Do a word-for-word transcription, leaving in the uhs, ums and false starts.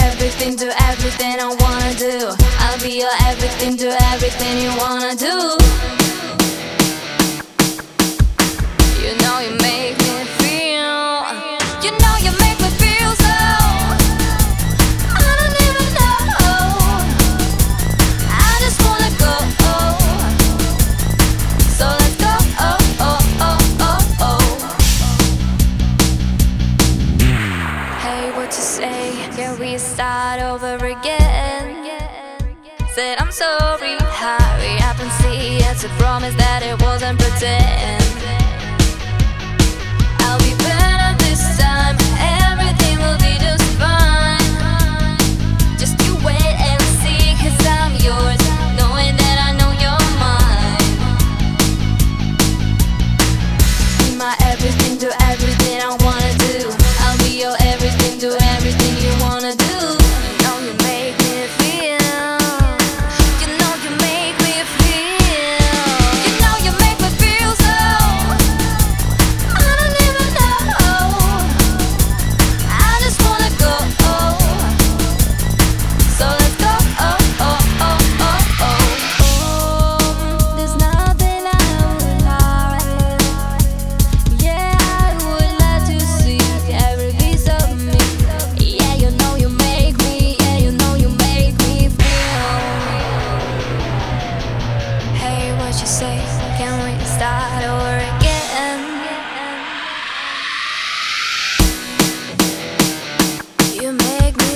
everything to everything I wanna do. I'll be your everything to everything you wanna do. You know you make me feel. You know you make me feel so. I don't even know. I just wanna go. So let's go. Oh, oh, oh, oh, oh. Hey, what you say? Can we start over again? Said I'm sorry, hurry up and see. It's a promise that it wasn't pretend. I'll be better this time. Everything will be just fine. Just you wait and see, 'cause I'm yours, knowing that I know you're mine. Be my everything to everything I wanna do. I'll be your everything to everything you wanna do. You know you make me feel. You know you make me feel. You know you make me feel so. I don't even know. I just wanna go. So let's go. Oh, oh, oh, oh, oh. Oh, there's nothing I would hide. Yeah, I would like to see every piece of me. Yeah, you know you make me. Yeah, you know you make me feel. Hey, what you say? Can we start over again? You make me